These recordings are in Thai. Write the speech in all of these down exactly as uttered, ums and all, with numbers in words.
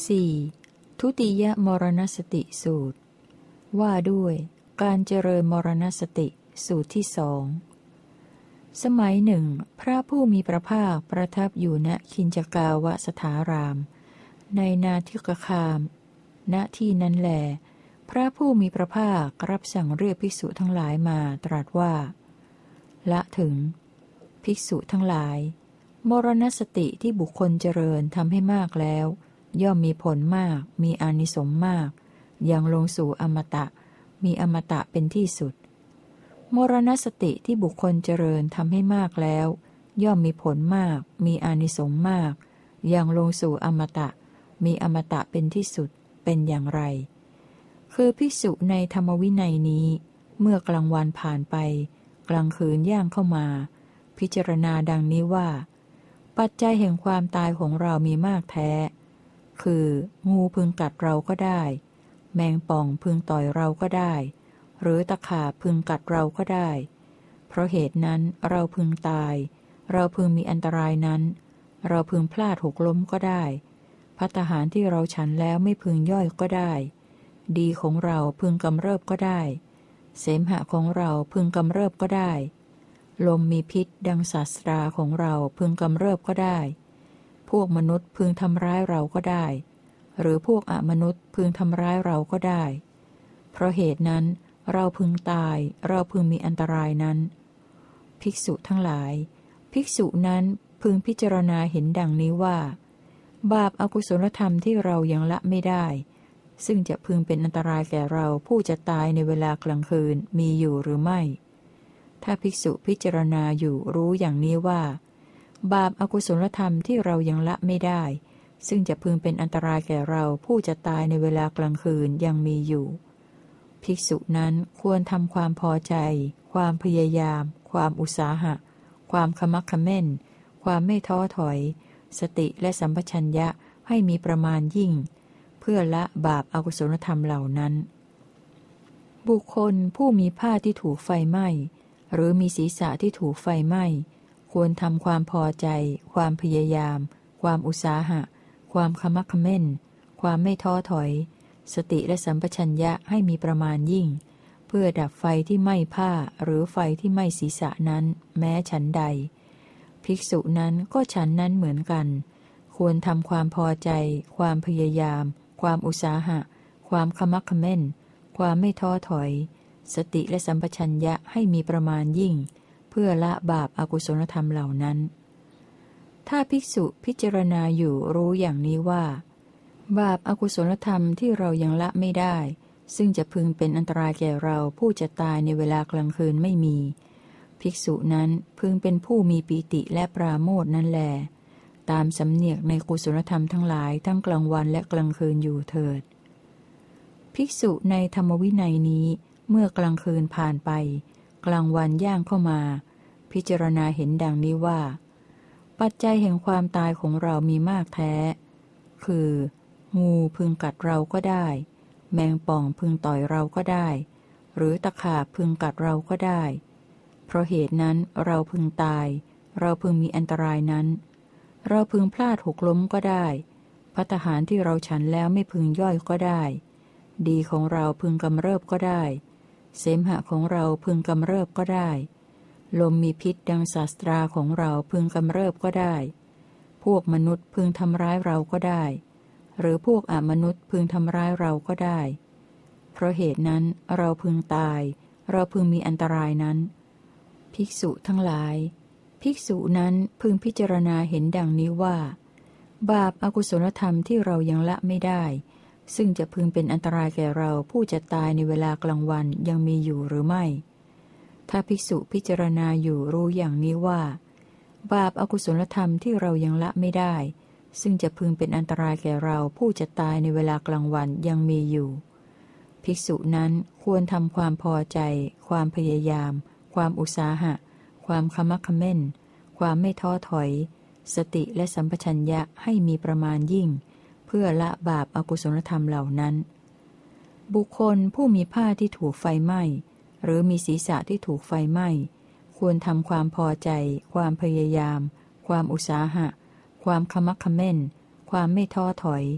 สี่. ทุติยมรณสติสูตรว่าด้วยการเจริญมรณสติสูตรที่สองสมัยหนึ่งพระผู้มีพระภาคประทับอยู่ณคิญจกาวสถารามในนาทิกคามณที่นั้นแลพระผู้มีพระภาครับสั่งเรียกภิกษุทั้งหลายมาตรัสว่าละถึงภิกษุทั้งหลายมรณสติที่บุคคลเจริญทำให้มากแล้วย่อมมีผลมากมีอานิสงส์มากยังลงสู่อมตะมีอมตะเป็นที่สุดมรณสติที่บุคคลเจริญทำให้มากแล้วย่อมมีผลมากมีอานิสงส์มากยังลงสู่อมตะมีอมตะเป็นที่สุดเป็นอย่างไรคือภิกษุในธรรมวินัยนี้เมื่อกลางวันผ่านไปกลางคืนย่างเข้ามาพิจารณาดังนี้ว่าปัจจัยแห่งความตายของเรามีมากแท้คืองูพึงกัดเราก็ได้แมงป่องพึงต่อยเราก็ได้หรือตะขาบพึงกัดเราก็ได้เพราะเหตุนั้นเราพึงตายเราพึงมีอันตรายนั้นเราพึงพลาดหกล้มก็ได้ภัตตาหารที่เราฉันแล้วไม่พึงย่อยก็ได้ดีของเราพึงกำเริบก็ได้เสมหะของเราพึงกำเริบก็ได้ลมมีพิษดังศาสตราของเราพึงกำเริบก็ได้พวกมนุษย์พึงทำร้ายเราก็ได้หรือพวกอมนุษย์พึงทำร้ายเราก็ได้เพราะเหตุนั้นเราพึงตายเราพึงมีอันตรายนั้นภิกษุทั้งหลายภิกษุนั้นพึงพิจารณาเห็นดังนี้ว่าบาปอกุศลธรรมที่เรายังละไม่ได้ซึ่งจะพึงเป็นอันตรายแก่เราผู้จะตายในเวลากลางคืนมีอยู่หรือไม่ถ้าภิกษุพิจารณาอยู่รู้อย่างนี้ว่าบาปอกุศลธรรมที่เรายังละไม่ได้ซึ่งจะพึงเป็นอันตรายแก่เราผู้จะตายในเวลากลางคืนยังมีอยู่ภิกษุนั้นควรทำความพอใจความพยายามความอุตสาหะความขมักเขม้นความไม่ท้อถอยสติและสัมปชัญญะให้มีประมาณยิ่งเพื่อละบาปอกุศลธรรมเหล่านั้นบุคคลผู้มีผ้าที่ถูกไฟไหม้หรือมีศีรษะที่ถูกไฟไหม้ควรทำความพอใจความพยายามความอุตสาหะความขมักเขม้นความไม่ท้อถอยสติและสัมปชัญญะให้มีประมาณยิ่งเพื่อดับไฟที่ไหม้ผ้าหรือไฟที่ไหม้ศีรษะนั้นแม้ฉันใดภิกษุนั้นก็ฉันนั้นเหมือนกันควรทำความพอใจความพยายามความอุตสาหะความขมักเขม้นความไม่ท้อถอยสติและสัมปชัญญะให้มีประมาณยิ่งเพื่อละบาปอกุศลธรรมเหล่านั้นถ้าภิกษุพิจารณาอยู่รู้อย่างนี้ว่าบาปอกุศลธรรมที่เรายังละไม่ได้ซึ่งจะพึงเป็นอันตรายแก่เราผู้จะตายในเวลากลางคืนไม่มีภิกษุนั้นพึงเป็นผู้มีปีติและปราโมทย์นั่นแลตามสำเนียกในกุศลธรรมทั้งหลายทั้งกลางวันและกลางคืนอยู่เถิดภิกษุในธรรมวินัยนี้เมื่อกลางคืนผ่านไปกลางวันย่างเข้ามาพิจารณาเห็นดังนี้ว่าปัจจัยแห่งความตายของเรามีมากแท้คืองูพึงกัดเราก็ได้แมงป่องพึงต่อยเราก็ได้หรือตะขาบพึงกัดเราก็ได้เพราะเหตุนั้นเราพึงตายเราพึงมีอันตรายนั้นเราพึงพลาดหกล้มก็ได้ภัตตาหารที่เราฉันแล้วไม่พึงย่อยก็ได้ดีของเราพึงกำเริบก็ได้เสมหะของเราพึงกำเริบก็ได้ลมมีพิษดังศาสตราของเราพึงกำเริบก็ได้พวกมนุษย์พึงทำร้ายเราก็ได้หรือพวกอมนุษย์พึงทำร้ายเราก็ได้เพราะเหตุนั้นเราพึงตายเราพึงมีอันตรายนั้นภิกษุทั้งหลายภิกษุนั้นพึงพิจารณาเห็นดังนี้ว่าบาปอกุศลธรรมที่เรายังละไม่ได้ซึ่งจะพึงเป็นอันตรายแก่เราผู้จะตายในเวลากลางวันยังมีอยู่หรือไม่ถ้าภิกษุพิจารณาอยู่รู้อย่างนี้ว่าบาปอกุศลธรรมที่เรายังละไม่ได้ซึ่งจะพึงเป็นอันตรายแก่เราผู้จะตายในเวลากลางวันยังมีอยู่ภิกษุนั้นควรทำความพอใจความพยายามความอุตสาหะความขมักเขม้นความไม่ท้อถอยสติและสัมปชัญญะให้มีประมาณยิ่งเพื่อละบาปอกุศลธรรมเหล่านั้นบุคคลผู้มีผ้าที่ถูกไฟไหม้หรือมีศีรษะที่ถูกไฟไหม้ควรทำความพอใจความพยายามความอุตสาหะความขมักเขม้นความไม่ท้อถอย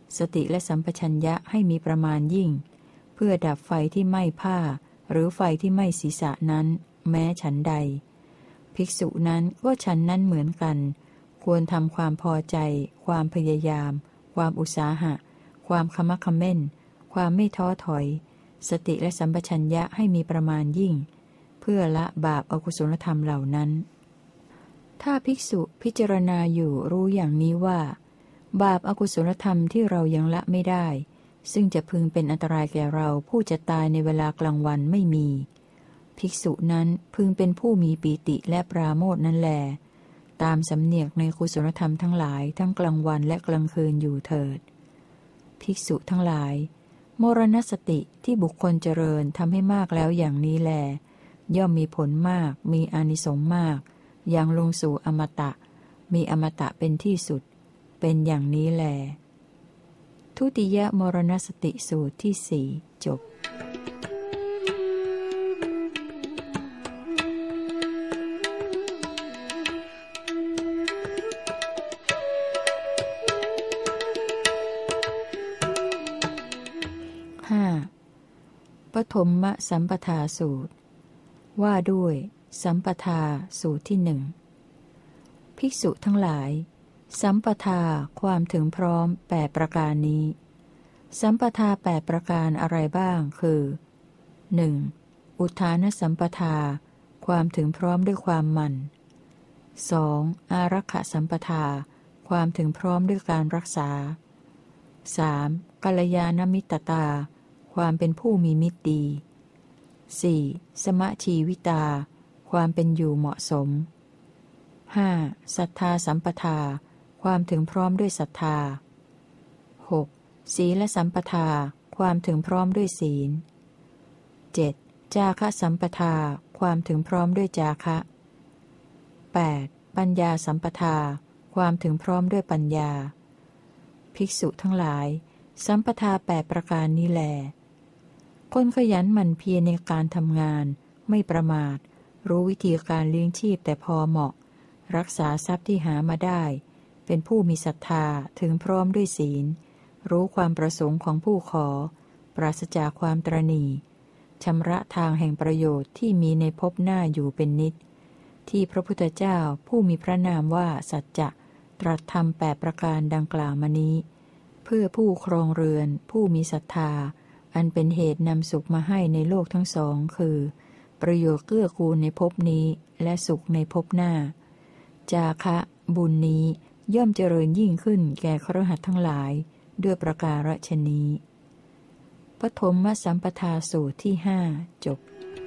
สติและสัมปชัญญะให้มีประมาณยิ่งเพื่อดับไฟที่ไหม้ผ้าหรือไฟที่ไหม้ศีรษะนั้นแม้ฉันใดภิกษุนั้นก็ฉันนั้นเหมือนกันควรทำความพอใจความพยายามความอุตสาหะความขมักเขม้นความไม่ท้อถอยสติและสัมปชัญญะให้มีประมาณยิ่งเพื่อละบาปอกุศลธรรมเหล่านั้นถ้าภิกษุพิจารณาอยู่รู้อย่างนี้ว่าบาปอกุศลธรรมที่เรายังละไม่ได้ซึ่งจะพึงเป็นอันตรายแก่เราผู้จะตายในเวลากลางวันไม่มีภิกษุนั้นพึงเป็นผู้มีปีติและปราโมทย์นั่นแลตามสำเนียกในกุศลธรรมทั้งหลายทั้งกลางวันและกลางคืนอยู่เถิดภิกษุทั้งหลายมรณสติที่บุคคลเจริญทำให้มากแล้วอย่างนี้แลย่อมมีผลมากมีอานิสงส์มากอย่างลงสู่อมตะมีอมตะเป็นที่สุดเป็นอย่างนี้แลทุติยมรณสติสูตรที่สี่จบห้าปฐมสัมปทาสูตรว่าด้วยสัมปทาสูตรที่หนึ่งภิกษุทั้งหลายสัมปทาความถึงพร้อมแปดประการนี้สัมปทาแปดประการอะไรบ้างคือหนึ่งอุทานสัมปทาความถึงพร้อมด้วยความหมั่นสองอารักขสัมปทาความถึงพร้อมด้วยการรักษาสามกัลยาณมิตตาความเป็นผู้มีมิตรดีสี่สมชีวิตาความเป็นอยู่เหมาะสมห้าศรัทธาสัมปทาความถึงพร้อมด้วยศรัทธาหกศีลสัมปทาความถึงพร้อมด้วยศีลเจ็ดจาคะสัมปทาความถึงพร้อมด้วยจาคะแปดปัญญาสัมปทาความถึงพร้อมด้วยปัญญาภิกษุทั้งหลายสัมปทาแปดประการนี้แลคนขยันหมั่นเพียรในการทำงานไม่ประมาทรู้วิธีการเลี้ยงชีพแต่พอเหมาะรักษาทรัพย์ที่หามาได้เป็นผู้มีศรัทธาถึงพร้อมด้วยศีลรู้ความประสงค์ของผู้ขอปราศจากความตระหนี่ชำระทางแห่งประโยชน์ที่มีในภพหน้าอยู่เป็นนิจที่พระพุทธเจ้าผู้มีพระนามว่าสัจจะตรัสธรรมแปดประการดังกล่าวมานี้เพื่อผู้ครองเรือนผู้มีศรัทธาอันเป็นเหตุนำสุขมาให้ในโลกทั้งสองคือประโยชน์เกื้อกูลในภพนี้และสุขในภพหน้าจาคะบุญนี้ย่อมเจริญยิ่งขึ้นแก่คฤหัสถ์ทั้งหลายด้วยประการฉนี้ปฐมสัมปทาสูตรที่ห้าจบ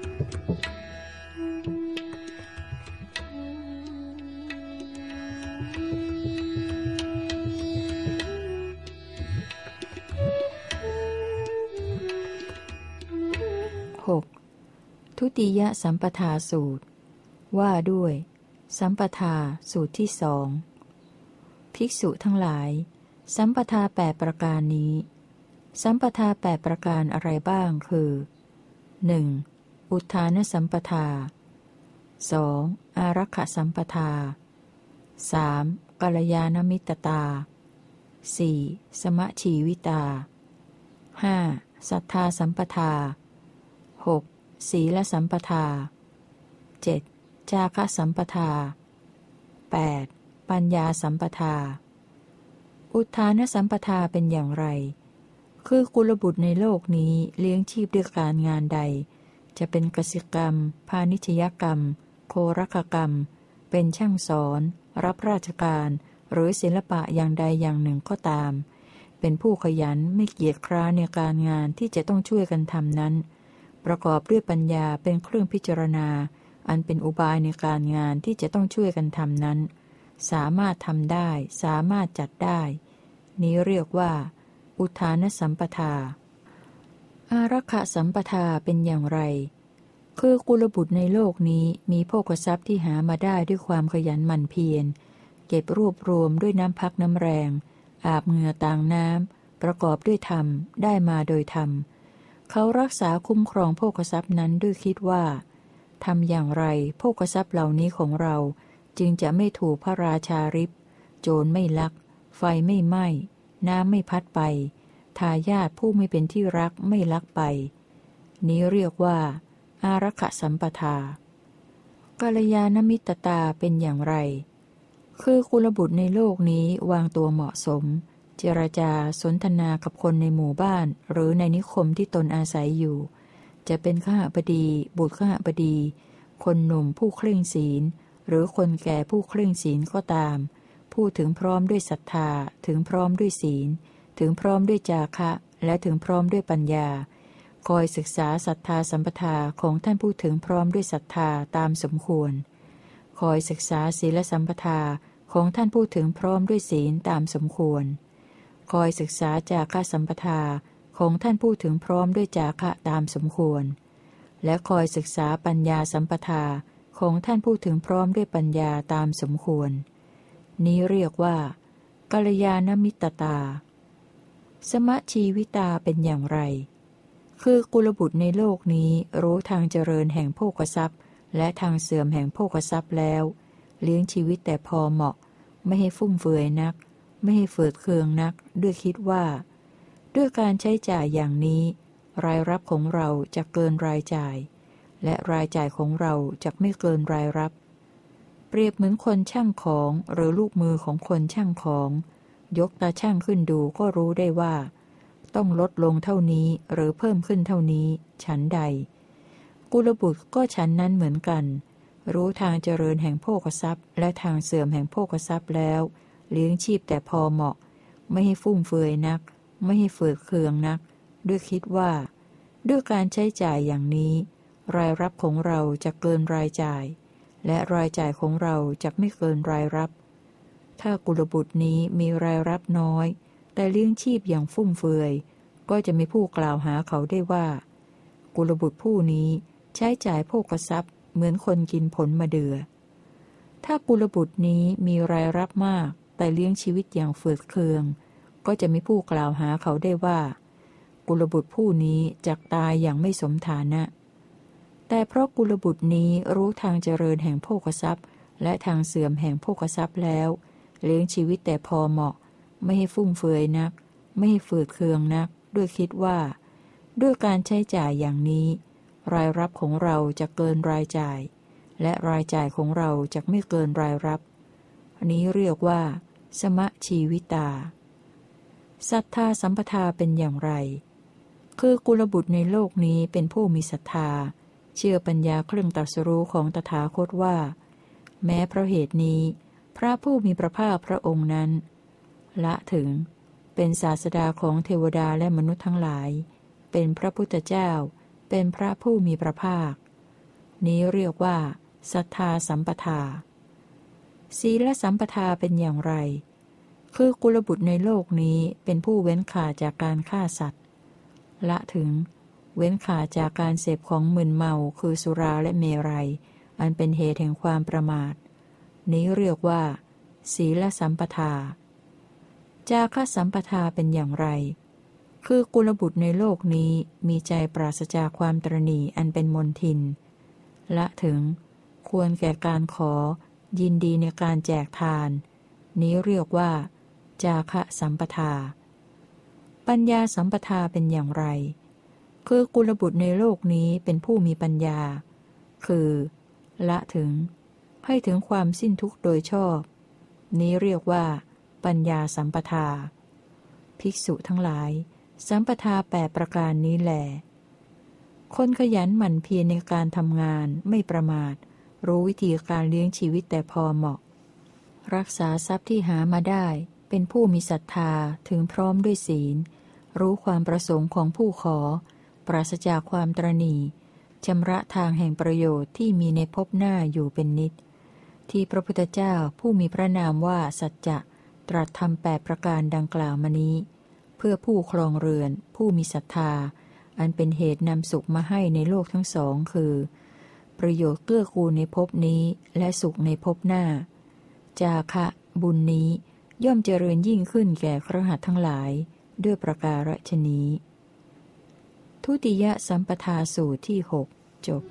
หกทุติยสัมปทาสูตรว่าด้วยสัมปทาสูตรที่สองภิกษุทั้งหลายสัมปทาแปดประการนี้สัมปทาแปดประการอะไรบ้างคือหนึ่งอุทานสัมปทาสองอารักขสัมปทาสามกัลยาณมิตตาสี่สมชีวิตาห้าศรัทธาสัมปทาหกศีลสัมปทาเจ็ดจาคะสัมปทาแปดปัญญาสัมปทาอุทานสัมปทาเป็นอย่างไรคือกุลบุตรในโลกนี้เลี้ยงชีพด้วยการงานใดจะเป็นกสิกรรมพาณิชยกรรมโครคกรรมเป็นช่างสอนรับราชการหรือศิลปะอย่างใดอย่างหนึ่งก็ตามเป็นผู้ขยันไม่เกียจคร้านในการงานที่จะต้องช่วยกันทำนั้นประกอบด้วยปัญญาเป็นเครื่องพิจารณาอันเป็นอุบายในการงานที่จะต้องช่วยกันทำนั้นสามารถทำได้สามารถจัดได้นี้เรียกว่าอุทานสัมปทาอารักขสัมปทาเป็นอย่างไรคือกุลบุตรในโลกนี้มีโภคทรัพย์ที่หามาได้ด้วยความขยันหมั่นเพียรเก็บรวบรวมด้วยน้ำพักน้ำแรงอาบเหงื่อต่างน้ำประกอบด้วยธรรมได้มาโดยธรรมเขารักษาคุ้มครองโภคทรัพย์นั้นด้วยคิดว่าทำอย่างไรโภคทรัพย์เหล่านี้ของเราจึงจะไม่ถูกพระราชาริบโจรไม่ลักไฟไม่ไหม้น้ำไม่พัดไปทายาทผู้ไม่เป็นที่รักไม่ลักไปนี้เรียกว่าอารักขสัมปทากัลยาณมิตรตาเป็นอย่างไรคือกุลบุตรในโลกนี้วางตัวเหมาะสมเจรจาสนทนากับคนในหมู่บ้านหรือในนิคมที่ตนอาศัยอยู่จะเป็นขหบดีบุตรขหบดีคนหนุ่มผู้เคร่งศีลหรือคนแก่ผู้เคร่งศีลก็ตามพูดถึงพร้อมด้วยศรัทธาถึงพร้อมด้วยศีลถึงพร้อมด้วยจาคะและถึงพร้อมด้วยปัญญาคอยศึกษาศรัทธาสัมปทาของท่านผู้ถึงพร้อมด้วยศรัทธาตามสมควรคอยศึกษาศีลสัมปทาของท่านผู้ถึงพร้อมด้วยศีลตามสมควรคอยศึกษาจาคะสัมปทาของท่านผู้ถึงพร้อมด้วยจาคะตามสมควรและคอยศึกษาปัญญาสัมปทาของท่านผู้ถึงพร้อมด้วยปัญญาตามสมควรนี้เรียกว่ากัลยาณมิตรตาสมชีวิตาเป็นอย่างไรคือกุลบุตรในโลกนี้รู้ทางเจริญแห่งโภคทรัพย์และทางเสื่อมแห่งโภคทรัพย์แล้วเลี้ยงชีวิตแต่พอเหมาะไม่ให้ฟุ่มเฟือยนักไม่ให้เฟื่อเคืองนักด้วยคิดว่าด้วยการใช้จ่ายอย่างนี้รายรับของเราจะเกินรายจ่ายและรายจ่ายของเราจะไม่เกินรายรับเปรียบเหมือนคนช่างของหรือลูกมือของคนช่างของยกตาช่างขึ้นดูก็รู้ได้ว่าต้องลดลงเท่านี้หรือเพิ่มขึ้นเท่านี้ฉันใดกุลบุตรก็ฉันนั้นเหมือนกันรู้ทางเจริญแห่งโภคทรัพย์และทางเสื่อมแห่งโภคทรัพย์แล้วเลี้ยงชีพแต่พอเหมาะไม่ให้ฟุ่มเฟือยนักไม่ให้เฟื่อเคืองนักด้วยคิดว่าด้วยการใช้จ่ายอย่างนี้รายรับของเราจะเกินรายจ่ายและรายจ่ายของเราจะไม่เกินรายรับถ้ากุลบุตรนี้มีรายรับน้อยแต่เลี้ยงชีพอย่างฟุ่มเฟือยก็จะมีผู้กล่าวหาเขาได้ว่ากุลบุตรผู้นี้ใช้จ่ายโภคทรัพย์เหมือนคนกินผลมะเดื่อถ้ากุลบุตรนี้มีรายรับมากแต่เลี้ยงชีวิตอย่างฝืดเคืองก็จะมีผู้กล่าวหาเขาได้ว่ากุลบุตรผู้นี้จักตายอย่างไม่สมฐานะแต่เพราะกุลบุตรนี้รู้ทางเจริญแห่งโภคทรัพย์และทางเสื่อมแห่งโภคทรัพย์แล้วเลี้ยงชีวิตแต่พอเหมาะไม่ให้ฟุ่มเฟือยนักไม่ให้ฝืดเคืองนักด้วยคิดว่าด้วยการใช้จ่ายอย่างนี้รายรับของเราจะเกินรายจ่ายและรายจ่ายของเราจะไม่เกินรายรับนี้เรียกว่าสมชีวิตาศรัทธาสัมปทาเป็นอย่างไรคือกุลบุตรในโลกนี้เป็นผู้มีศรัทธาเชื่อปัญญาเครื่องตรัสรู้ของตถาคตว่าแม้เพราะเหตุนี้พระผู้มีพระภาคพระองค์นั้นละถึงเป็นศาสดาของเทวดาและมนุษย์ทั้งหลายเป็นพระพุทธเจ้าเป็นพระผู้มีพระภาคนี้เรียกว่าศรัทธาสัมปทาศีลสัมปทาเป็นอย่างไรคือกุลบุตรในโลกนี้เป็นผู้เว้นขาดจากการฆ่าสัตว์ละถึงเว้นขาดจากการเสพของมึนเมาคือสุราและเมรัยอันเป็นเหตุแห่งความประมาทนี้เรียกว่าศีลสัมปทาจาคะสัมปทาเป็นอย่างไรคือกุลบุตรในโลกนี้มีใจปราศจากความตระหนี่อันเป็นมลทินละถึงควรแก่การขอยินดีในการแจกทานนี้เรียกว่าจาคะสัมปทาปัญญาสัมปทาเป็นอย่างไรคือกุลบุตรในโลกนี้เป็นผู้มีปัญญาคือละถึงให้ถึงความสิ้นทุกข์โดยชอบนี้เรียกว่าปัญญาสัมปทาภิกษุทั้งหลายสัมปทาแปดประการนี้แหลคนขยันหมั่นเพียรในการทำงานไม่ประมาทรู้วิธีการเลี้ยงชีวิตแต่พอเหมาะรักษาทรัพย์ที่หามาได้เป็นผู้มีศรัทธาถึงพร้อมด้วยศีลรู้ความประสงค์ของผู้ขอปราศจากความตระหนี่ชำระทางแห่งประโยชน์ที่มีในภพหน้าอยู่เป็นนิจที่พระพุทธเจ้าผู้มีพระนามว่าสัจจะตรัสทำแปดประการดังกล่าวมานี้เพื่อผู้ครองเรือนผู้มีศรัทธาอันเป็นเหตุนำสุขมาให้ในโลกทั้งสองคือประโยชน์เกื้อกูลในภพนี้และสุขในภพหน้าจาคะบุญนี้ย่อมเจริญยิ่งขึ้นแก่คฤหัสถ์ทั้งหลายด้วยประการฉะนี้ทุติยสัมปทาสูตรที่หกจบ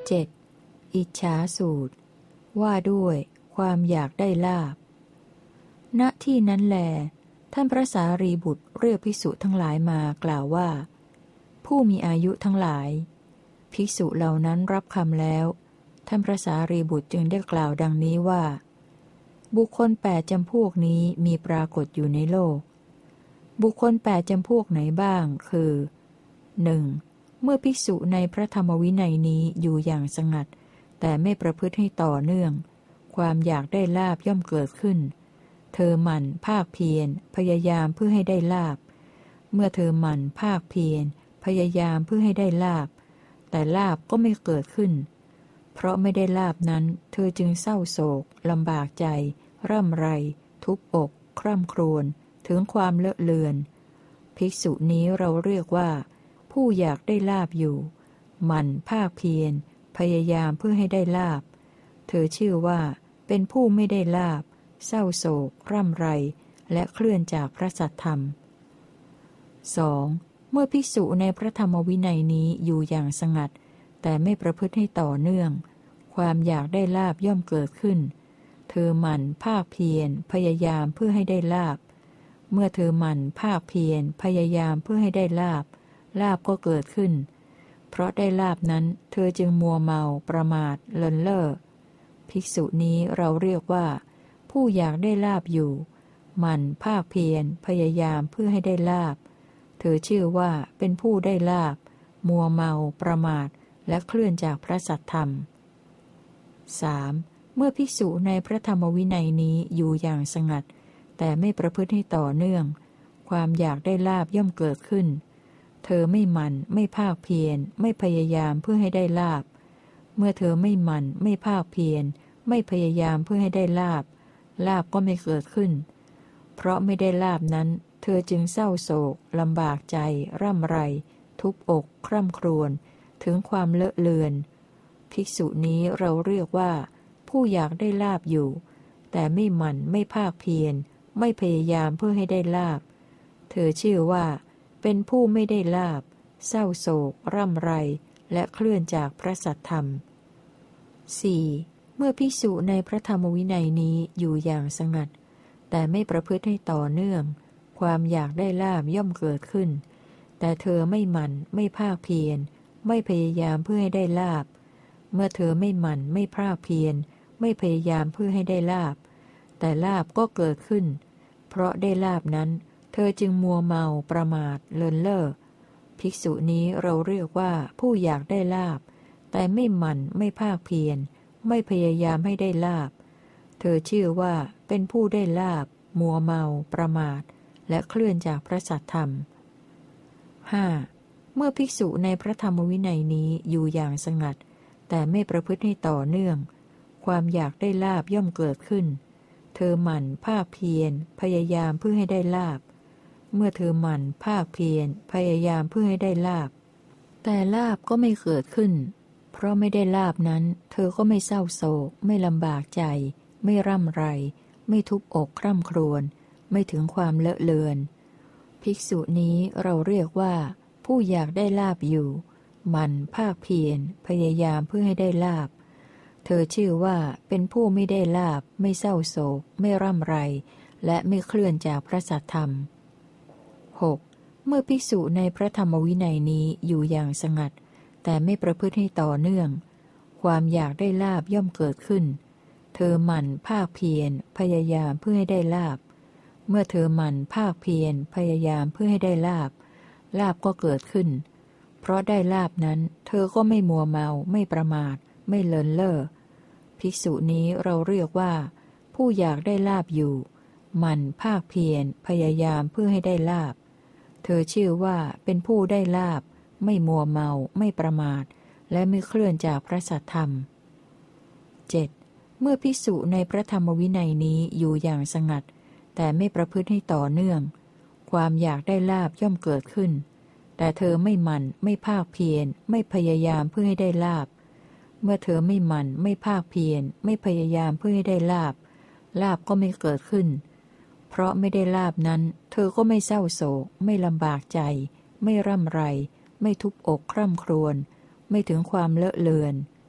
เจ็ดอิจฉาสูตรว่าด้วยความอยากได้ลาภณที่นั้นแลท่านพระสารีบุตรเรียกภิกษุทั้งหลายมากล่าวว่าผู้มีอายุทั้งหลายภิกษุเหล่านั้นรับคำแล้วท่านพระสารีบุตรจึงได้กล่าวดังนี้ว่าบุคคลแปดจำพวกนี้มีปรากฏอยู่ในโลกบุคคลแปดจำพวกไหนบ้างคือ หนึ่ง. เมื่อภิกษุในพระธรรมวินัยนี้อยู่อย่างสงัดแต่ไม่ประพฤติให้ต่อเนื่องความอยากได้ลาภย่อมเกิดขึ้นเธอหมั่นภาคเพียรพยายามเพื่อให้ได้ลาภเมื่อเธอหมั่นภาคเพียรพยายามเพื่อให้ได้ลาภแต่ลาภก็ไม่เกิดขึ้นเพราะไม่ได้ลาภนั้นเธอจึงเศร้าโศกลำบากใจร่ำไรทุบอกคร่ำครวญถึงความเลอะเลือนภิกษุนี้เราเรียกว่าผู้อยากได้ลาภอยู่หมั่นภาคเพียรพยายามเพื่อให้ได้ลาภเธอชื่อว่าเป็นผู้ไม่ได้ลาภเศร้าโศกร่ำไรและเคลื่อนจากพระสัทธรรม สอง. เมื่อภิกษุในพระธรรมวินัยนี้อยู่อย่างสงัดแต่ไม่ประพฤติให้ต่อเนื่องความอยากได้ลาภย่อมเกิดขึ้นเธอหมั่นภาคเพียรพยายามเพื่อให้ได้ลาภเมื่อเธอหมั่นภาคเพียรพยายามเพื่อให้ได้ลาภลาภก็เกิดขึ้นเพราะได้ลาภนั้นเธอจึงมัวเมาประมาทเลินเล่อภิกษุนี้เราเรียกว่าผู้อยากได้ลาภอยู่หมั่นภาคเพียรพยายามเพื่อให้ได้ลาภเธอชื่อว่าเป็นผู้ได้ลาภมัวเมาประมาทและเคลื่อนจากพระสัทธรรม สาม. เมื่อภิกษุในพระธรรมวินัยนี้อยู่อย่างสงัดแต่ไม่ประพฤติให้ต่อเนื่องความอยากได้ลาภย่อมเกิดขึ้นเธอไม่หมั่นไม่ภาคเพียรไม่พยายามเพื่อให้ได้ลาภเมื่อเธอไม่หมั่นไม่ภาคเพียรไม่พยายามเพื่อให้ได้ลาภลาภก็ไม่เกิดขึ้นเพราะไม่ได้ลาภนั้นเธอจึงเศร้าโศกลำบากใจร่ำไรทุบอกคร่ำครวญถึงความเลอะเลือนภิกษุนี้เราเรียกว่าผู้อยากได้ลาภอยู่แต่ไม่หมั่นไม่ภาคเพียรไม่พยายามเพื่อให้ได้ลาภเธอชื่อว่าเป็นผู้ไม่ได้ลาภเศร้าโศกร่ำไรและเคลื่อนจากพระสัทธรรม สี่. เมื่อภิกษุในพระธรรมวินัยนี้อยู่อย่างสงัดแต่ไม่ประพฤติให้ต่อเนื่องความอยากได้ลาภย่อมเกิดขึ้นแต่เธอไม่หมั่นไม่ภาคเพียรไม่พยายามเพื่อให้ได้ลาภเมื่อเธอไม่หมั่นไม่ภาคเพียรไม่พยายามเพื่อให้ได้ลาภแต่ลาภก็เกิดขึ้นเพราะได้ลาภนั้นเธอจึงมัวเมาประมาทเลินเล่อภิกษุนี้เราเรียกว่าผู้อยากได้ลาภแต่ไม่หมั่นไม่ภาคเพียรไม่พยายามให้ได้ลาภเธอชื่อว่าเป็นผู้ได้ลาภมัวเมาประมาทและเคลื่อนจากพระสัทธรรม ห้า. เมื่อภิกษุในพระธรรมวินัยนี้อยู่อย่างสงัดแต่ไม่ประพฤติให้ต่อเนื่องความอยากได้ลาภย่อมเกิดขึ้นเธอหมั่นภาคเพียรพยายามเพื่อให้ได้ลาภเมื่อเธอหมั่นภาคเพียรพยายามเพื่อให้ได้ลาภแต่ลาภก็ไม่เกิดขึ้นเพราะไม่ได้ลาภนั้นเธอก็ไม่เศร้าโศกไม่ลำบากใจไม่ร่ำไรไม่ทุบอกคร่ำครวญไม่ถึงความเลอะเลือนภิกษุนี้เราเรียกว่าผู้อยากได้ลาภอยู่หมั่นภาคเพียรพยายามเพื่อให้ได้ลาภเธอชื่อว่าเป็นผู้ไม่ได้ลาภไม่เศร้าโศกไม่ร่ำไรและไม่เคลื่อนจากพระสัทธรรม หก. เมื่อภิกษุในพระธรรมวินัยนี้อยู่อย่างสงัดแต่ไม่ประพฤติให้ต่อเนื่องความอยากได้ลาภย่อมเกิดขึ้นเธอหมั่นภาคเพียรพยายามเพื่อให้ได้ลาภเมื่อเธอหมั่นภาคเพียรพยายามเพื่อให้ได้ลาภลาภก็เกิดขึ้นเพราะได้ลาภนั้นเธอก็ไม่มัวเมาไม่ประมาทไม่เลินเล่อภิกษุนี้เราเรียกว่าผู้อยากได้ลาภอยู่หมั่นภาคเพียรพยายามเพื่อให้ได้ลาภเธอชื่อว่าเป็นผู้ได้ลาภไม่มัวเมาไม่ประมาทและไม่เคลื่อนจากพระสัทธรรม เจ็ด. เมื่อภิกษุในพระธรรมวินัยนี้อยู่อย่างสงัดแต่ไม่ประพฤติให้ต่อเนื่องความอยากได้ลาภย่อมเกิดขึ้นแต่เธอไม่หมั่นไม่ภาคเพียรไม่พยายามเพื่อให้ได้ลาภเมื่อเธอไม่หมั่นไม่ภาคเพียรไม่พยายามเพื่อให้ได้ลาภลาภก็ไม่เกิดขึ้นเพราะไม่ได้ลาภนั้นเธอก็ไม่เศร้าโศกไม่ลำบากใจไม่ร่ำไรไม่ทุบอกคร่ำครวญไม่ถึงความเลอะเลือน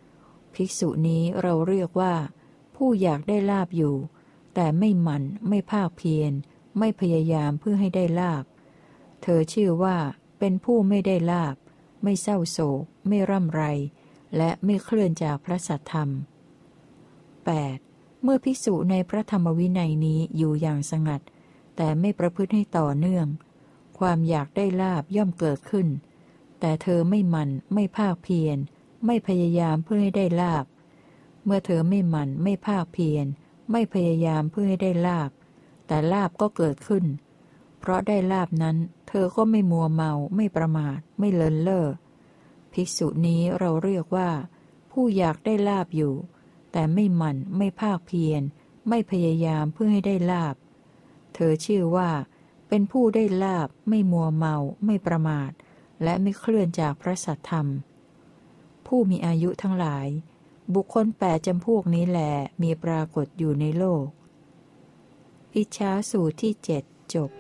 ภิกษุนี้เราเรียกว่าผู้อยากได้ลาภอยู่แต่ไม่หมั่นไม่ภาคเพียรไม่พยายามเพื่อให้ได้ลาภเธอชื่อว่าเป็นผู้ไม่ได้ลาภไม่เศร้าโศกไม่ร่ำไรและไม่เคลื่อนจากพระสัทธรรม แปด. เมื่อภิกษุในพระธรรมวินัยนี้อยู่อย่างสงัดแต่ไม่ประพฤติให้ต่อเนื่องความอยากได้ลาภย่อมเกิดขึ้นแต่เธอไม่หมั่นไม่ภาคเพียรไม่พยายามเพื่อให้ได้ลาภเมื่อเธอไม่หมั่นไม่ภาคเพียรไม่พยายามเพื่อให้ได้ลาภแต่ลาภก็เกิดขึ้นเพราะได้ลาภนั้นเธอก็ไม่มัวเมาไม่ประมาทไม่เลินเล่อภิกษุนี้เราเรียกว่าผู้อยากได้ลาภอยู่แต่ไม่หมั่นไม่ภาคเพียรไม่พยายามเพื่อให้ได้ลาภเธอชื่อว่าเป็นผู้ได้ลาภไม่มัวเมาไม่ประมาทและไม่เคลื่อนจากพระสัทธรรมผู้มีอายุทั้งหลายบุคคลแปดจำพวกนี้แลมีปรากฏอยู่ในโลกอิจฉาสูตรที่เจ็ดจบ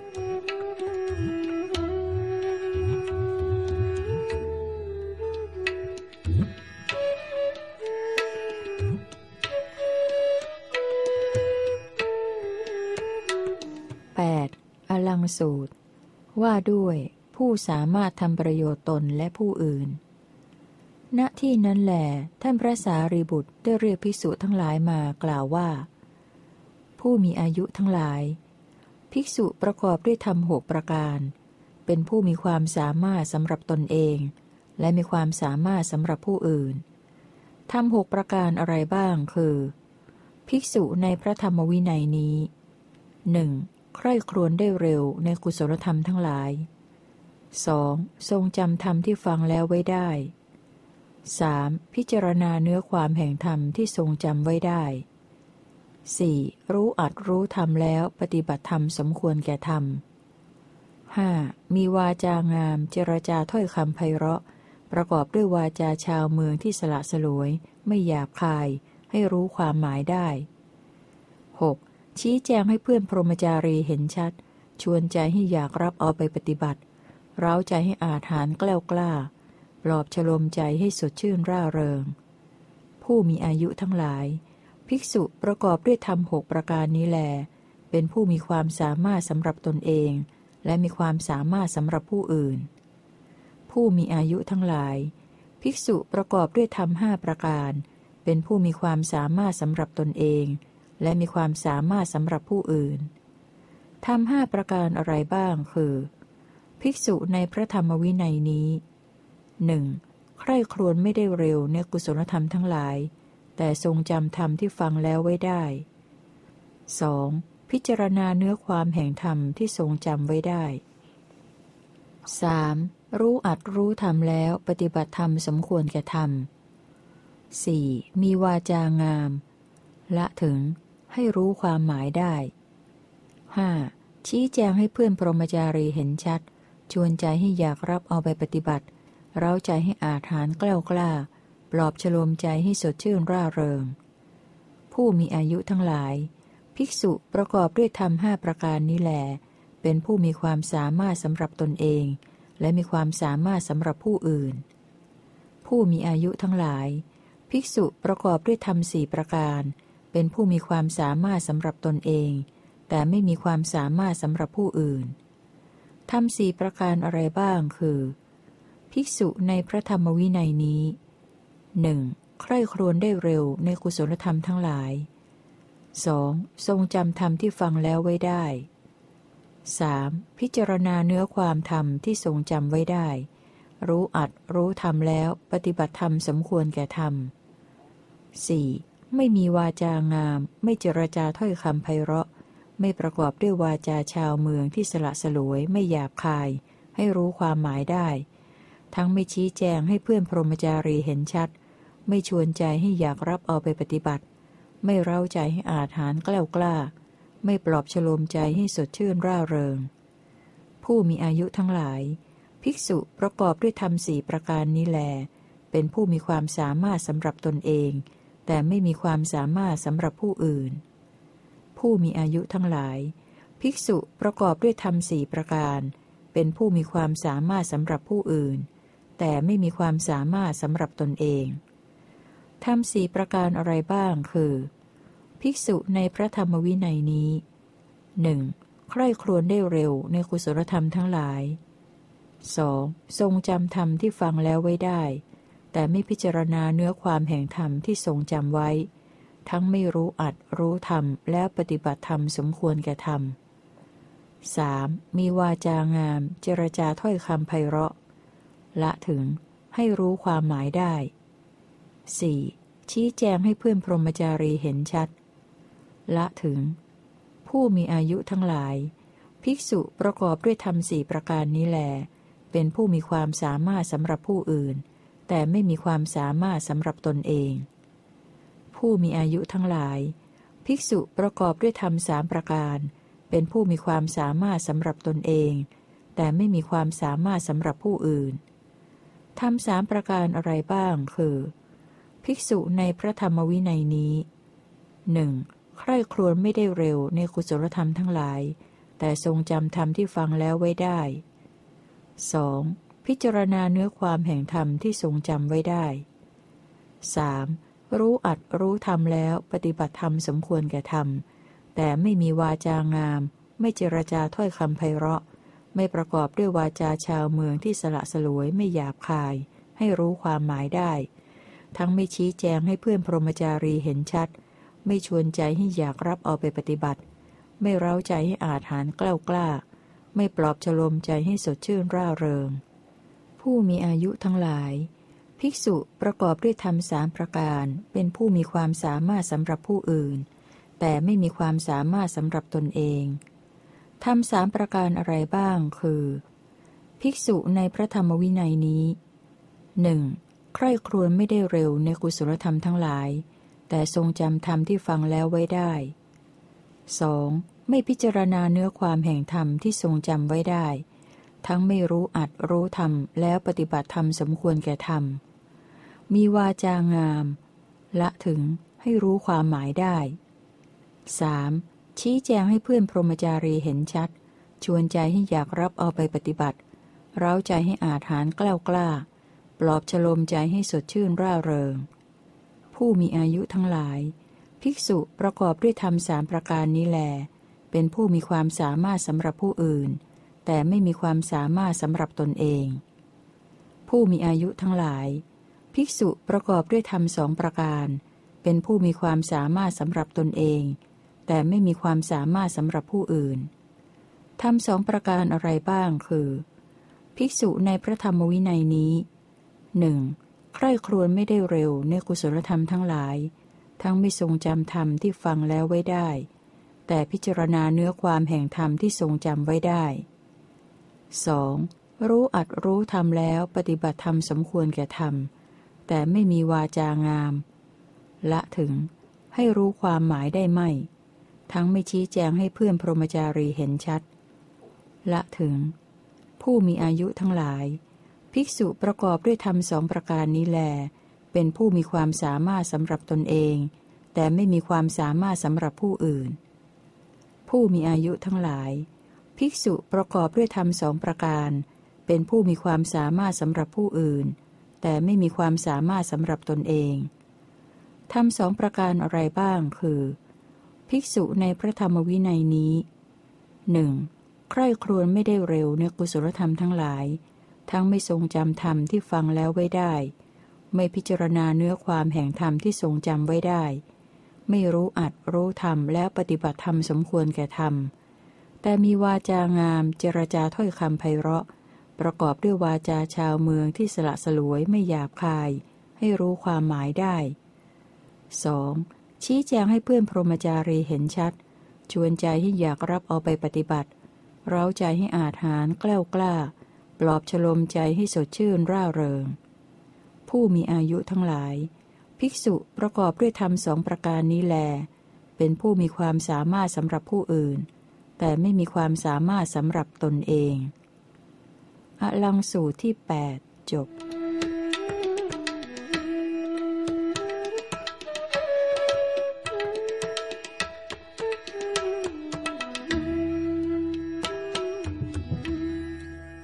แปดอลังสูตรว่าด้วยผู้สามารถทำประโยชน์ตนและผู้อื่นณที่นั้นแหลท่านพระสารีบุตรได้เรียกภิกษุทั้งหลายมากล่าวว่าผู้มีอายุทั้งหลายภิกษุประกอบด้วยธรรมหกประการเป็นผู้มีความสามารถสำหรับตนเองและมีความสามารถสำหรับผู้อื่นธรรมหกประการอะไรบ้างคือภิกษุในพระธรรมวินัยนี้หนึ่งใคร่ครวญได้เร็วในกุศลธรรมทั้งหลาย สอง. ทรงจำธรรมที่ฟังแล้วไว้ได้ สาม. พิจารณาเนื้อความแห่งธรรมที่ทรงจำไว้ได้ สี่. รู้อัดรู้ธรรมแล้วปฏิบัติธรรมสมควรแก่ธรรม ห้า. มีวาจางามเจรจาถ้อยคำไพเราะประกอบด้วยวาจาชาวเมืองที่สละสลวยไม่หยาบคายให้รู้ความหมายได้ หก. ชี้แจงให้เพื่อนพรหมจารีเห็นชัดชวนใจให้อยากรับเอาไปปฏิบัติเร้าใจให้อาถรรพ์แกล้วกล้าปลอบฉลมใจให้สดชื่นร่าเริงผู้มีอายุทั้งหลายภิกษุประกอบด้วยธรรมหกประการนี้แลเป็นผู้มีความสามารถสำหรับตนเองและมีความสามารถสำหรับผู้อื่นผู้มีอายุทั้งหลายภิกษุประกอบด้วยธรรมห้าประการเป็นผู้มีความสามารถสำหรับตนเองและมีความสามารถสำหรับผู้อื่นธรรมห้าประการอะไรบ้างคือภิกษุในพระธรรมวินัยนี้หนึ่งใคร่ครวญไม่ได้เร็วในกุศลธรรมทั้งหลายแต่ทรงจำธรรมที่ฟังแล้วไว้ได้ สอง. พิจารณาเนื้อความแห่งธรรมที่ทรงจำไว้ได้ สาม. รู้อัดรู้ธรรมแล้วปฏิบัติธรรมสมควรแก่ธรรม สี่. มีวาจางามละถึงให้รู้ความหมายได้ ห้า. ชี้แจงให้เพื่อนพรหมจารีเห็นชัดชวนใจให้อยากรับเอาไปปฏิบัติเร้าใจให้อาถรรพ์แกล้วกล้าปลอบฉโลมใจให้สดชื่นร่าเริงผู้มีอายุทั้งหลายภิกษุประกอบด้วยธรรมห้าประการนี้แลเป็นผู้มีความสามารถสำหรับตนเองและมีความสามารถสำหรับผู้อื่นผู้มีอายุทั้งหลายภิกษุประกอบด้วยธรรมสี่ประการเป็นผู้มีความสามารถสำหรับตนเองแต่ไม่มีความสามารถสำหรับผู้อื่นธรรมสี่ประการอะไรบ้างคือภิกษุในพระธรรมวินัยนี้หนึ่งใคร่ครวญได้เร็วในกุศลธรรมทั้งหลาย สอง. ทรงจำธรรมที่ฟังแล้วไว้ได้ สาม. พิจารณาเนื้อความธรรมที่ทรงจำไว้ได้รู้อัดรู้ธรรมแล้วปฏิบัติธรรมสมควรแก่ธรรม สี่. ไม่มีวาจางามไม่เจรจาถ้อยคำไพเราะไม่ประกอบด้วยวาจาชาวเมืองที่สละสลวยไม่หยาบคายให้รู้ความหมายได้ทั้งไม่ชี้แจงให้เพื่อนพรหมจารีเห็นชัดไม่ชวนใจให้อยากรับเอาไปปฏิบัติไม่เร้าใจให้อาถรรพ์แกล้วกล้าไม่ปลอบฉโลมใจให้สดชื่นร่าเริงผู้มีอายุทั้งหลายภิกษุประกอบด้วยธรรมสี่ประการนี้แลเป็นผู้มีความสามารถสำหรับตนเองแต่ไม่มีความสามารถสำหรับผู้อื่นผู้มีอายุทั้งหลายภิกษุประกอบด้วยธรรมสี่ประการเป็นผู้มีความสามารถสำหรับผู้อื่นแต่ไม่มีความสามารถสำหรับตนเองทำสี่ประการอะไรบ้างคือ ภิกษุในพระธรรมวินัยนี้หนึ่งใคร่ครวญได้เร็วในกุศลธรรมทั้งหลาย สอง ทรงจำธรรมที่ฟังแล้วไว้ได้แต่ไม่พิจารณาเนื้อความแห่งธรรมที่ทรงจำไว้ทั้งไม่รู้อัดรู้ธรรมและปฏิบัติธรรมสมควรแก่ธรรม สาม มีวาจางามเจรจาถ้อยคำไพเราะละถึงให้รู้ความหมายได้ สี่ ชี้แจงให้เพื่อนพรหมจารีเห็นชัดละถึงผู้มีอายุทั้งหลายภิกษุประกอบด้วยธรรมสี่ประการนี้แลเป็นผู้มีความสามารถสำหรับผู้อื่นแต่ไม่มีความสามารถสำหรับตนเองผู้มีอายุทั้งหลายภิกษุประกอบด้วยธรรมสามประการเป็นผู้มีความสามารถสำหรับตนเองแต่ไม่มีความสามารถสำหรับผู้อื่นธรรมสามประการอะไรบ้างคือภิกษุในพระธรรมวินัยนี้หนึ่งใคร่ครวญไม่ได้เร็วในกุศลธรรมทั้งหลายแต่ทรงจำธรรมที่ฟังแล้วไว้ได้ สอง พิจารณาเนื้อความแห่งธรรมที่ทรงจำไว้ได้ สาม รู้อัดรู้ธรรมแล้วปฏิบัติธรรมสมควรแก่ธรรมแต่ไม่มีวาจางามไม่เจรจาถ้อยคำไพเราะไม่ประกอบด้วยวาจาชาวเมืองที่สละสลวยไม่หยาบคายให้รู้ความหมายได้ทั้งไม่ชี้แจงให้เพื่อนพรหมจารีเห็นชัดไม่ชวนใจให้อยากรับเอาไปปฏิบัติไม่เร้าใจให้อาถรรพ์กล้ากล้าไม่ปลอบฉโลมใจให้สดชื่นร่าเริงผู้มีอายุทั้งหลายภิกษุประกอบด้วยธรรมสามประการเป็นผู้มีความสามารถสำหรับผู้อื่นแต่ไม่มีความสามารถสำหรับตนเองธรรมสามประการอะไรบ้างคือภิกษุในพระธรรมวินัยนี้หนึ่งใคร่ครวญไม่ได้เร็วในกุศลธรรมทั้งหลายแต่ทรงจำธรรมที่ฟังแล้วไว้ได้ สอง ไม่พิจารณาเนื้อความแห่งธรรมที่ทรงจำไว้ได้ทั้งไม่รู้อัดรู้ธรรมแล้วปฏิบัติธรรมสมควรแก่ธรรมมีวาจางามละถึงให้รู้ความหมายได้ สาม ชี้แจงให้เพื่อนพรหมจารีเห็นชัดชวนใจให้อยากรับเอาไปปฏิบัติเร้าใจให้อาถรรพ์กล้ากล้าปลอบฉโลมใจให้สดชื่นร่าเริงผู้มีอายุทั้งหลายภิกษุประกอบด้วยธรรมสามประการนี้แลเป็นผู้มีความสามารถสำหรับผู้อื่นแต่ไม่มีความสามารถสำหรับตนเองผู้มีอายุทั้งหลายภิกษุประกอบด้วยธรรมสองประการเป็นผู้มีความสามารถสำหรับตนเองแต่ไม่มีความสามารถสำหรับผู้อื่นธรรมสองประการอะไรบ้างคือภิกษุในพระธรรมวินัยนี้หนึ่งใคร่ครวญไม่ได้เร็วในกุศลธรรมทั้งหลายทั้งไม่ทรงจำธรรมที่ฟังแล้วไว้ได้แต่พิจารณาเนื้อความแห่งธรรมที่ทรงจำไว้ได้ สอง รู้อัดรู้ธรรมแล้วปฏิบัติธรรมสมควรแก่ธรรมแต่ไม่มีวาจางามละถึงให้รู้ความหมายได้ไม่ทั้งไม่ชี้แจงให้เพื่อนพรหมจารีเห็นชัดละถึงผู้มีอายุทั้งหลายภิกษุประกอบด้วยธรรมสองประการนี้แลเป็นผู้มีความสามารถสำหรับตนเองแต่ไม่มีความสามารถสำหรับผู้อื่นผู้มีอายุทั้งหลายภิกษุประกอบด้วยธรรมสองประการเป็นผู้มีความสามารถสำหรับผู้อื่นแต่ไม่มีความสามารถสำหรับตนเองธรรมสองประการอะไรบ้างคือภิกษุในพระธรรมวินัยนี้หนึ่งใคร่ครวญไม่ได้เร็วในกุศลธรรมทั้งหลายทั้งไม่ทรงจำธรรมที่ฟังแล้วไว้ได้ไม่พิจารณาเนื้อความแห่งธรรมที่ทรงจำไว้ได้ไม่รู้อัดรู้ธรรมแล้วปฏิบัติธรรมสมควรแก่ธรรมแต่มีวาจางามเจรจาถ้อยคำไพเราะประกอบด้วยวาจาชาวเมืองที่สละสลวยไม่หยาบคายให้รู้ความหมายได้ สอง ชี้แจงให้เพื่อนพรหมจารีเห็นชัดชวนใจให้อยากรับเอาไปปฏิบัติเร้าใจให้อาถรรพ์กล้ากล้าปลอบฉโลมใจให้สดชื่นร่าเริงผู้มีอายุทั้งหลายภิกษุประกอบด้วยธรรมสองประการนี้แลเป็นผู้มีความสามารถสำหรับผู้อื่นแต่ไม่มีความสามารถสำหรับตนเองอลังสูตรที่แปดจบ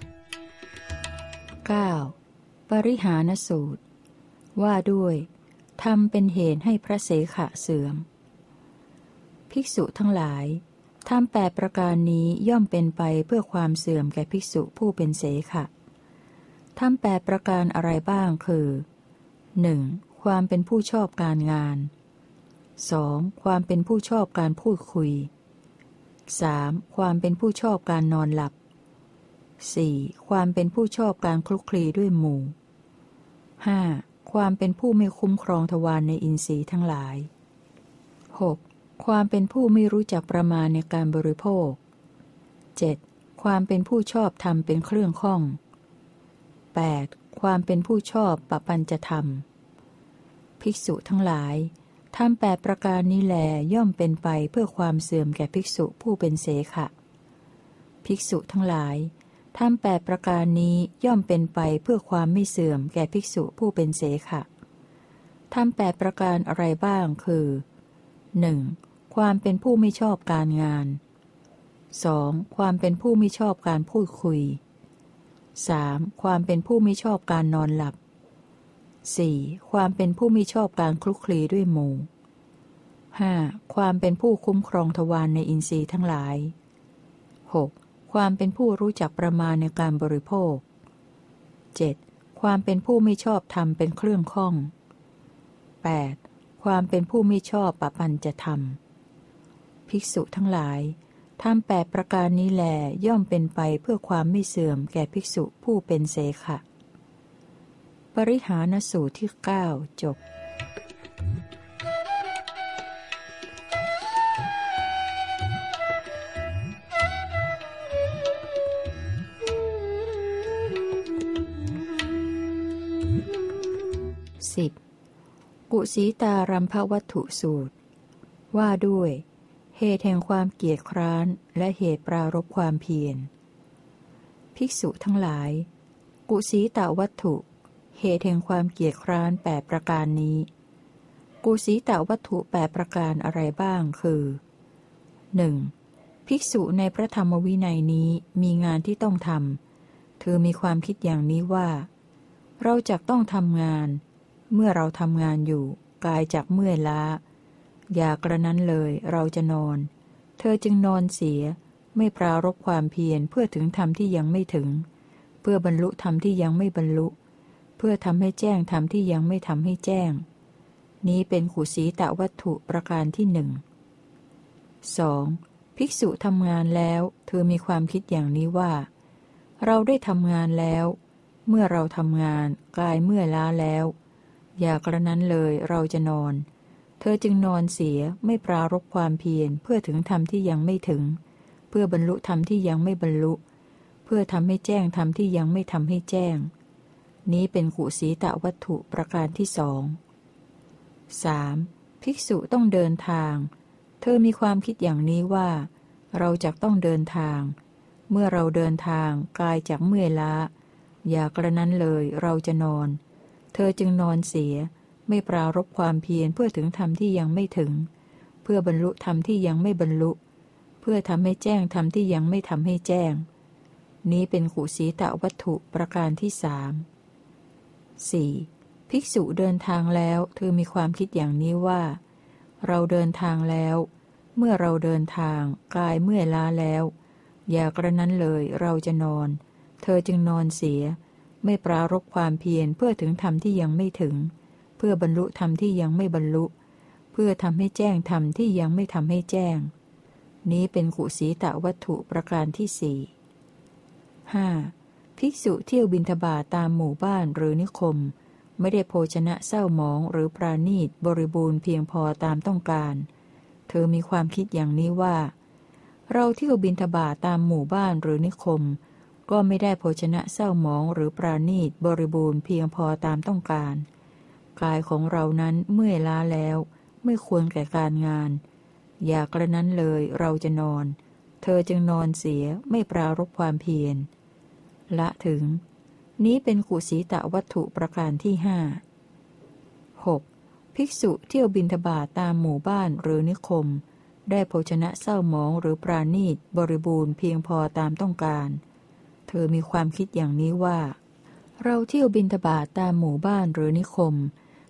เก้า ปริหานสูตรว่าด้วยทำเป็นเหตุให้พระเสขะเสื่อมภิกษุทั้งหลายทำแปดประการนี้ย่อมเป็นไปเพื่อความเสื่อมแก่ภิกษุผู้เป็นเสขะทำแปดประการอะไรบ้างคือ หนึ่ง. ความเป็นผู้ชอบการงาน สอง. ความเป็นผู้ชอบการพูดคุย สาม. ความเป็นผู้ชอบการนอนหลับ สี่. ความเป็นผู้ชอบการคลุกคลีด้วยหมู่ ห้า. ความเป็นผู้ไม่คุ้มครองทวารในอินทรีย์ทั้งหลาย หก. ความเป็นผู้ไม่รู้จักประมาณในการบริโภค เจ็ด. ความเป็นผู้ชอบธรรมเป็นเครื่องข้อง แปด. ความเป็นผู้ชอบปปัญจธรรมภิกษุทั้งหลายทำแปดประการนี้แลย่อมเป็นไปเพื่อความเสื่อมแก่ภิกษุผู้เป็นเสขะภิกษุทั้งหลายทำแปดประการนี้ย่อมเป็นไปเพื่อความไม่เสื่อมแก่ภิกษุผู้เป็นเสขะทำแปดประการอะไรบ้างคือ หนึ่ง. ความเป็นผู้ไม่ชอบการงาน สอง. ความเป็นผู้ไม่ชอบการพูดคุย สาม. ความเป็นผู้ไม่ชอบการนอนหลับ สี่. ความเป็นผู้ไม่ชอบการคลุกคลีด้วยหมู่ ห้า. ความเป็นผู้คุ้มครองทวารในอินทรีย์ทั้งหลาย หก. ความเป็นผู้รู้จักประมาณในการบริโภค เจ็ด. ความเป็นผู้ไม่ชอบธรรมเป็นเครื่องข้อง แปด. ความเป็นผู้ไม่ชอบปปัญจธรรมภิกษุทั้งหลายทำแปดประการนี้แลย่อมเป็นไปเพื่อความไม่เสื่อมแก่ภิกษุผู้เป็นเสขะปริหานสูตรที่เก้าจบสิบกุสีตารัมภวัตถุสูตรว่าด้วยเหตุแห่งความเกียจคร้านและเหตุปรารภความเพียรภิกษุทั้งหลายกุสีตาวัตถุเหตุแห่งความเกียจคร้านแปดประการนี้กุสีตาวัตถุแปดประการอะไรบ้างคือ หนึ่ง. ภิกษุในพระธรรมวินัยนี้มีงานที่ต้องทำเธอมีความคิดอย่างนี้ว่าเราจักต้องทำงานเมื่อเราทำงานอยู่กายจักเมื่อยล้าอย่ากระนั้นเลยเราจะนอนเธอจึงนอนเสียไม่ปรารภความเพียรเพื่อถึงธรรมที่ยังไม่ถึงเพื่อบรรลุธรรมที่ยังไม่บรรลุเพื่อทำให้แจ้งธรรมที่ยังไม่ทำให้แจ้งนี้เป็นกุสีตวัตถุประการที่หนึ่ง สอง. ภิกษุทำงานแล้วเธอมีความคิดอย่างนี้ว่าเราได้ทำงานแล้วเมื่อเราทำงานกายเมื่อยล้าแล้วอย่ากระนั้นเลยเราจะนอนเธอจึงนอนเสียไม่ปรารภความเพียรเพื่อถึงธรรมที่ยังไม่ถึงเพื่อบรรลุธรรมที่ยังไม่บรรลุเพื่อทำให้แจ้งธรรมที่ยังไม่ทำให้แจ้งนี้เป็นกุสีตวัตถุประการที่สอง สาม. ภิกษุต้องเดินทางเธอมีความคิดอย่างนี้ว่าเราจักต้องเดินทางเมื่อเราเดินทางกายจักเมื่อยล้าอย่ากระนั้นเลยเราจะนอนเธอจึงนอนเสียไม่ปรารภความเพียรเพื่อถึงธรรมที่ยังไม่ถึงเพื่อบรรลุธรรมที่ยังไม่บรรลุเพื่อทำให้แจ้งธรรมที่ยังไม่ทำให้แจ้งนี้เป็นกุสีตวัตถุประการที่สาม สี่. ภิกษุเดินทางแล้วเธอมีความคิดอย่างนี้ว่าเราเดินทางแล้วเมื่อเราเดินทางกายเมื่อยล้าแล้วอย่ากระนั้นเลยเราจะนอนเธอจึงนอนเสียไม่ปรารภความเพียรเพื่อถึงธรรมที่ยังไม่ถึงเพื่อบรรลุธรรมที่ยังไม่บรรลุเพื่อทำให้แจ้งธรรมที่ยังไม่ทำให้แจ้งนี้เป็นกุสีตวัตถุประการที่สี่ ห้า. ภิกษุเที่ยวบิณฑบาตตามหมู่บ้านหรือนิคมไม่ได้โภชนะเศร้าหมองหรือปราณีตบริบูรณ์เพียงพอตามต้องการเธอมีความคิดอย่างนี้ว่าเราเที่ยวบิณฑบาตตามหมู่บ้านหรือนิคมก็ไม่ได้โภชนะเศร้าหมองหรือปราณีตบริบูรณ์เพียงพอตามต้องการกายของเรานั้นเมื่อยล้าแล้วไม่ควรแก่การงานอย่ากระนั้นเลยเราจะนอนเธอจึงนอนเสียไม่ปรารภความเพียรละถึงนี้เป็นกุสีตวัตถุประการที่ห้า หก. ภิกษุเที่ยวบิณฑบาตตามหมู่บ้านหรือนิคมได้โภชนะเศร้าหมองหรือปราณีตบริบูรณ์เพียงพอตามต้องการเธอมีความคิดอย่างนี้ว่าเราเที่ยวบิณฑบาตตามหมู่บ้านหรือนิคม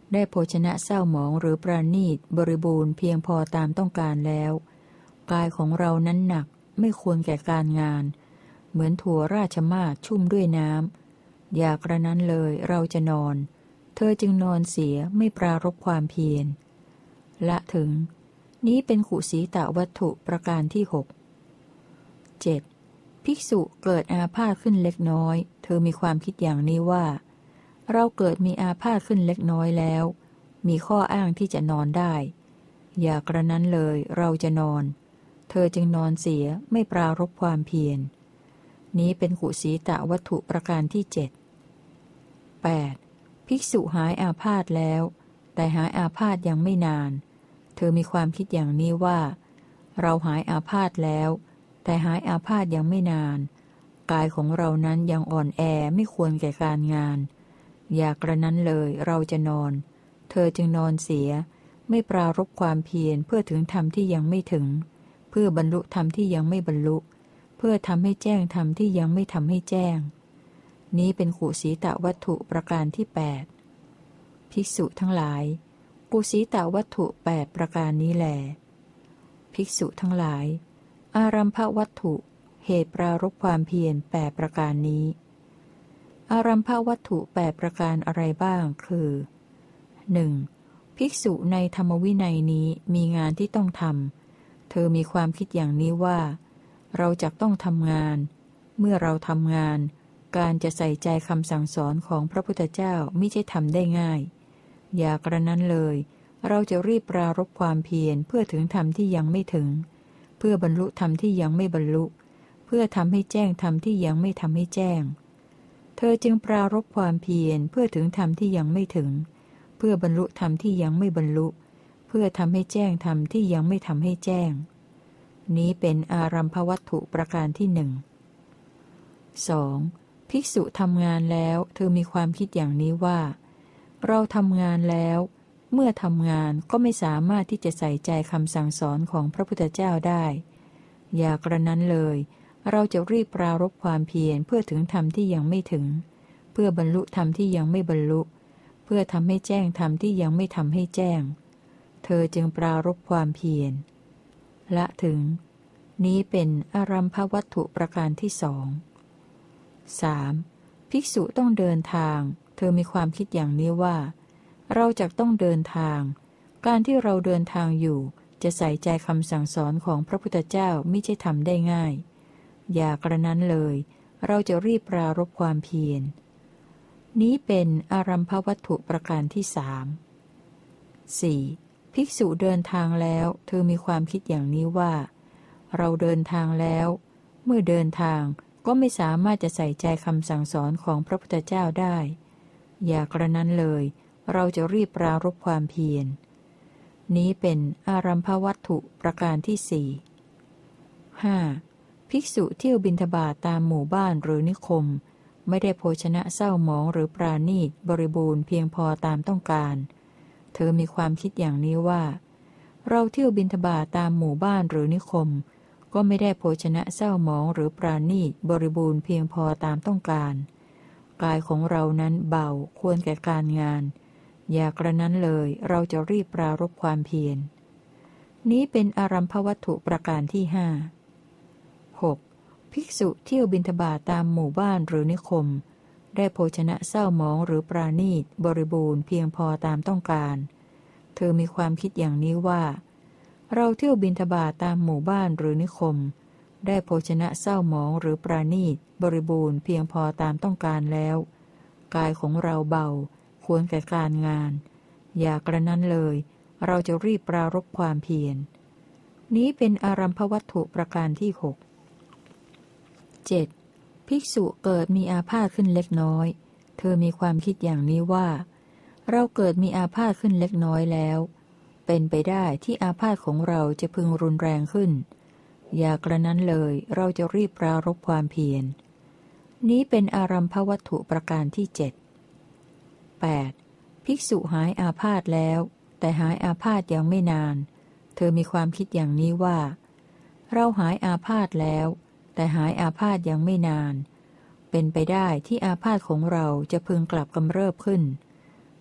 ได้โภชนะเศร้าหมองหรือปราณีตบริบูรณ์เพียงพอตามต้องการแล้วกายของเรานั้นหนักไม่ควรแก่การงานเหมือนถั่วราชมาศชุ่มด้วยน้ำอย่ากระนั้นเลยเราจะนอนเธอจึงนอนเสียไม่ปรารภความเพียรละถึงนี้เป็นขุสีตวัตถุประการที่หก เจ็ด. ภิกษุเกิดอาพาธขึ้นเล็กน้อยเธอมีความคิดอย่างนี้ว่าเราเกิดมีอาพาธขึ้นเล็กน้อยแล้วมีข้ออ้างที่จะนอนได้อย่ากระนั้นเลยเราจะนอนเธอจึงนอนเสียไม่ปรารภความเพียรนี้เป็นขุสีตวัตถุประการที่เจ็ด แปด. ภิกษุหายอาพาธแล้วแต่หายอาพาธยังไม่นานเธอมีความคิดอย่างนี้ว่าเราหายอาพาธแล้วแต่หายอาพาธยังไม่นานกายของเรานั้นยังอ่อนแอไม่ควรแก่การงานอย่ากระนั้นเลยเราจะนอนเธอจึงนอนเสียไม่ปรารภความเพียรเพื่อถึงธรรมที่ยังไม่ถึงเพื่อบรรลุธรรมที่ยังไม่บรรลุเพื่อทำให้แจ้งธรรมที่ยังไม่ทำให้แจ้งนี้เป็นขุสีตวัตถุประการที่แปดภิกษุทั้งหลายกุสีตวัตถุแปดประการนี้แลภิกษุทั้งหลายอารัมภวัตถุเหตุปรารภความเพียรแปดประการนี้อารัมภวัตถุแปดประการอะไรบ้างคือ หนึ่ง. ภิกษุในธรรมวินัยนี้มีงานที่ต้องทำเธอมีความคิดอย่างนี้ว่าเราจะต้องทำงานเมื่อเราทำงานการจะใส่ใจคำสั่งสอนของพระพุทธเจ้ามิใช่ทำได้ง่ายอย่ากระนั้นเลยเราจะรีบปรารภความเพียรเพื่อถึงธรรมที่ยังไม่ถึงเพื่อบรรลุธรรมที่ยังไม่บรรลุเพื่อทำให้แจ้งธรรมที่ยังไม่ทำให้แจ้งเธอจึงปรารภความเพียรเพื่อถึงธรรมที่ยังไม่ถึงเพื่อบรรลุธรรมที่ยังไม่บรรลุเพื่อทำให้แจ้งธรรมที่ยังไม่ทำให้แจ้งนี้เป็นอารัมภวัตถุประการที่หนึ่ง สอง. ภิกษุทำงานแล้วเธอมีความคิดอย่างนี้ว่าเราทำงานแล้วเมื่อทำงานก็ไม่สามารถที่จะใส่ใจคำสั่งสอนของพระพุทธเจ้าได้อย่ากระนั้นเลยเราจะรีบปรารภความเพียรเพื่อถึงธรรมที่ยังไม่ถึงเพื่อบรรลุธรรมที่ยังไม่บรรลุเพื่อทำให้แจ้งธรรมที่ยังไม่ทำให้แจ้งเธอจึงปรารภความเพียรละถึงนี้เป็นอารัมภวัตถุประการที่สอง สาม. ภิกษุต้องเดินทางเธอมีความคิดอย่างนี้ว่าเราจะต้องเดินทางการที่เราเดินทางอยู่จะใส่ใจคำสั่งสอนของพระพุทธเจ้ามิใช่ทำได้ง่ายอย่ากระนั้นเลยเราจะรีบปรารภความเพียรนี้เป็นอารัมภวัตถุประการที่สาม สี่. ภิกษุเดินทางแล้วเธอมีความคิดอย่างนี้ว่าเราเดินทางแล้วเมื่อเดินทางก็ไม่สามารถจะใส่ใจคำสั่งสอนของพระพุทธเจ้าได้อย่ากระนั้นเลยเราจะรีบปรารภความเพียรนี้เป็นอารัมภวัตถุประการที่สี่ ห้า. ภิกษุเที่ยวบิณฑบาตตามหมู่บ้านหรือนิคมไม่ได้โภชนะเศร้าหมองหรือปราณีตบริบูรณ์เพียงพอตามต้องการเธอมีความคิดอย่างนี้ว่าเราเที่ยวบิณฑบาตตามหมู่บ้านหรือนิคมก็ไม่ได้โภชนะเศร้าหมองหรือปราณีตบริบูรณ์เพียงพอตามต้องการกายของเรานั้นเบาควรแก่การงานอย่ากระนั้นเลยเราจะรีบปรารภความเพียรนี้เป็นอารัมภวัตถุประการที่ห้า หก. ภิกษุเที่ยวบิณฑบาตตามหมู่บ้านหรือนิคมได้โภชนะเศร้าหมองหรือปราณีตบริบูรณ์เพียงพอตามต้องการเธอมีความคิดอย่างนี้ว่าเราเที่ยวบิณฑบาตตามหมู่บ้านหรือนิคมได้โภชนะเศร้าหมองหรือปราณีตบริบูรณ์เพียงพอตามต้องการแล้วกายของเราเบาควรแก่การงานอย่ากระนั้นเลยเราจะรีบปรารภความเพียรนี้เป็นอารัมภวัตถุประการที่หก เจ็ด. ภิกษุเกิดมีอาพาธขึ้นเล็กน้อยเธอมีความคิดอย่างนี้ว่าเราเกิดมีอาพาธขึ้นเล็กน้อยแล้วเป็นไปได้ที่อาพาธของเราจะพึงรุนแรงขึ้นอย่ากระนั้นเลยเราจะรีบปรารภความเพียรนี้เป็นอารัมภวัตถุประการที่เจ็ด แปด. ภิกษุหายอาพาธแล้วแต่หายอาพาธยังไม่นานเธอมีความคิดอย่างนี้ว่าเราหายอาพาธแล้วแต่หายอาพาธยังไม่นานเป็นไปได้ที่อาพาธของเราจะพึงกลับกำเริบขึ้น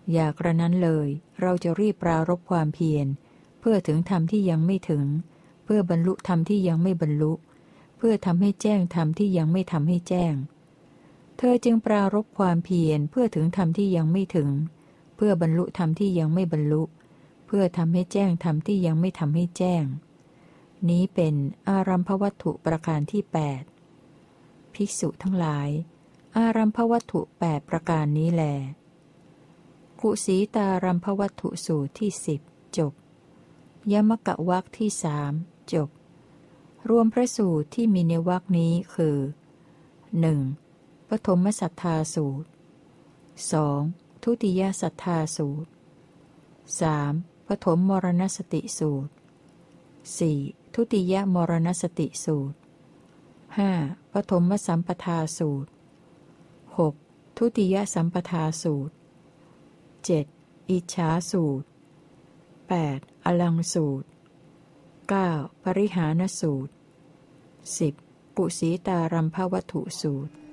อย่ากระนั้นเลยเราจะรีบปรารภความเพียรเพื่อถึงธรรมที่ยังไม่ถึงเพื่อบรรลุธรรมที่ยังไม่บรรลุเพื่อทำให้แจ้งธรรมที่ยังไม่ทำให้แจ้งเธอจึงปรารภความเพียรเพื่อถึงธรรมที่ยังไม่ถึงเพื่อบรรลุธรรมที่ยังไม่บรรลุเพื่อทำให้แจ้งธรรมที่ยังไม่ทำให้แจ้งนี้เป็นอารัมภวัตถุประการที่แปดภิกษุทั้งหลายอารัมภวัตถุแปดประการนี้แลกุสีตารัมภวัตถุสูตรที่สิบจบยมกะวรรคที่สามจบรวมพระสูตรที่มีในวรรคนี้คือหนึ่งปฐมสัทธาสูตร สอง ทุติยสัทธาสูตร สาม ปฐมมรณสติสูตร สี่ ทุติยมรณสติสูตร ห้า ปฐมสัมปทาสูตร หก ทุติยสัมปทาสูตร เจ็ด อิจฉาสูตร แปด อลังสูตร เก้า ปริหานสูตร สิบ กุสีตารัมภวัตถุสูตร